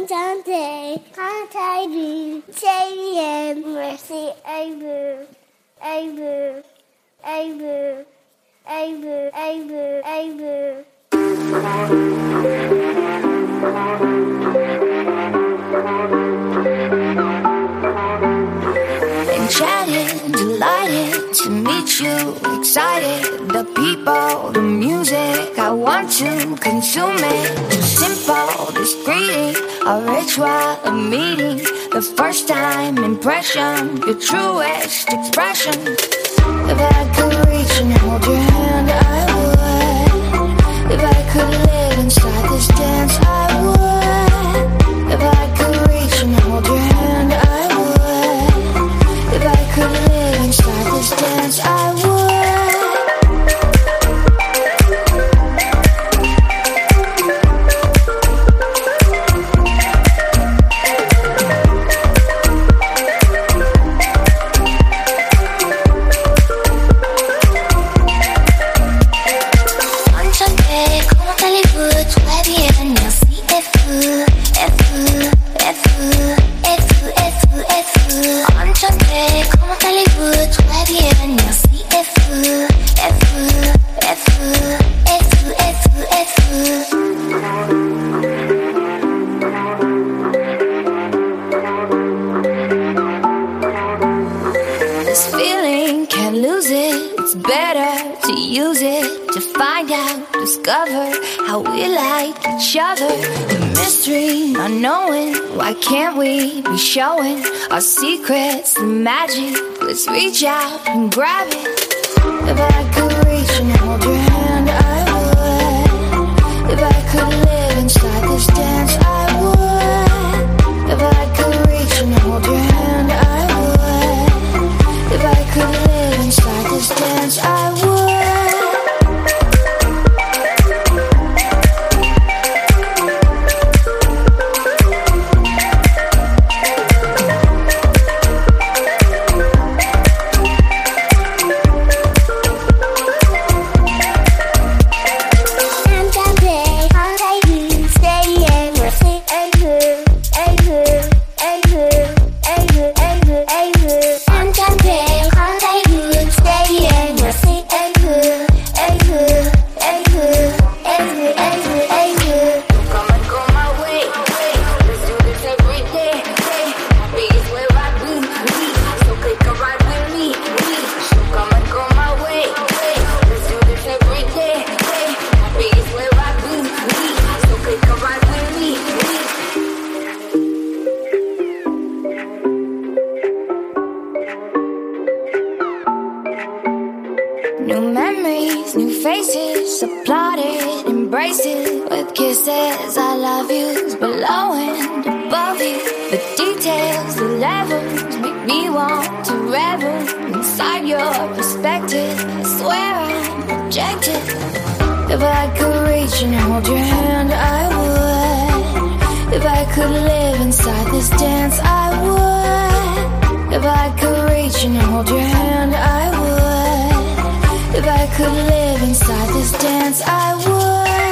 Dante, Contact, JVM, Mercy, Abu, Abu, Abu, Abu, Abu, Abu. Enchanted, delighted to meet you, excited, the people, the music, I want to consume it. Simple, this greeting, a ritual, a meeting, the first time impression, your truest expression. If I could reach and hold your hand, I would. If I could live inside this dance, I would. If I could reach and hold your hand, I would. If I could live inside this dance, I would. Discover how we like each other. The mystery, not knowing. Why can't we be showing our secrets, the magic? Let's reach out and grab it. If I could reach and hold your hand, I would. If I could live inside this dance, I would. If I could reach and hold your hand, I would. If I could live inside this dance, I would. New memories, new faces, applauded, embrace it with kisses. I love yous below and above you. The details, the levels make me want to revel inside your perspective. I swear I'm objective. If I could reach and hold your hand, I would. If I could live inside this dance, I would. If I could reach and hold your hand, I would. If I could live inside this dance, I would.